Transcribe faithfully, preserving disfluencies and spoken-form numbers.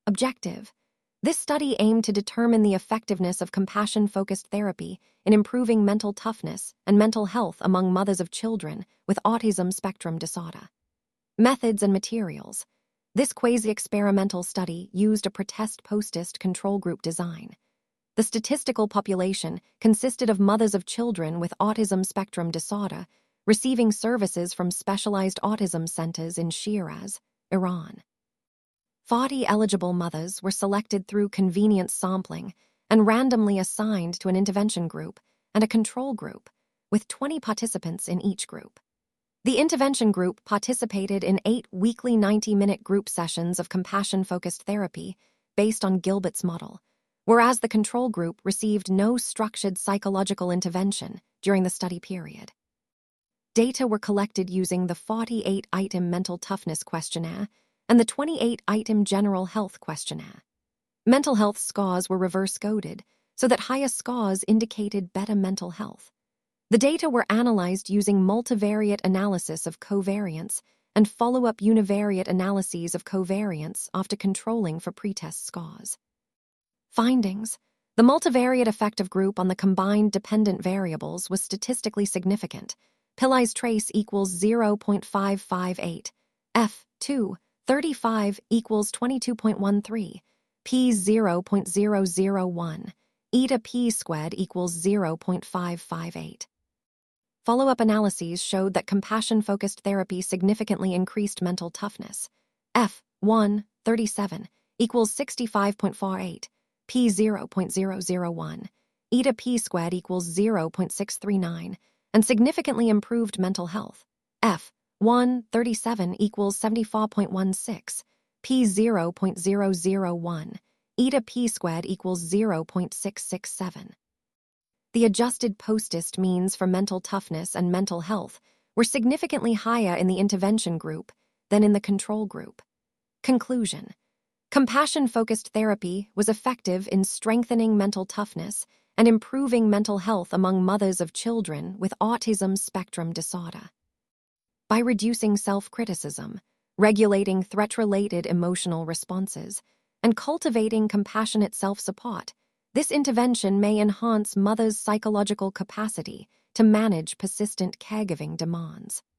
Objective. This study aimed to determine the effectiveness of compassion-focused therapy in improving mental toughness and mental health among mothers of children with autism spectrum disorder. Methods and materials. This quasi-experimental study used a pretest-postest control group design. The statistical population consisted of mothers of children with autism spectrum disorder receiving services from specialized autism centers in Shiraz, Iran. forty eligible mothers were selected through convenience sampling and randomly assigned to an intervention group and a control group, with twenty participants in each group. The intervention group participated in eight weekly ninety-minute group sessions of compassion-focused therapy based on Gilbert's model, whereas the control group received no structured psychological intervention during the study period. Data were collected using the forty-eight item mental toughness questionnaire and the twenty-eight item general health questionnaire. Mental health scores were reverse-coded so that higher scores indicated better mental health. The data were analyzed using multivariate analysis of covariance and follow-up univariate analyses of covariance after controlling for pretest scores. Findings. The multivariate effective group on the combined dependent variables was statistically significant. Pillai's trace equals zero point five five eight. F two thirty-five equals twenty-two point one three. P zero point zero zero one. Eta P squared equals zero point five five eight. Follow-up analyses showed that compassion-focused therapy significantly increased mental toughness. F one thirty-seven equals sixty-five point four eight. P zero point zero zero one. Eta P squared equals zero point six three nine. And significantly improved mental health. F one thirty-seven equals seventy-four point one six. P zero point zero zero one. Eta P squared equals zero point six six seven. The adjusted postest means for mental toughness and mental health were significantly higher in the intervention group than in the control group. Conclusion. Compassion-focused therapy was effective in strengthening mental toughness and improving mental health among mothers of children with autism spectrum disorder. By reducing self-criticism, regulating threat-related emotional responses, and cultivating compassionate self-support, this intervention may enhance mothers' psychological capacity to manage persistent caregiving demands.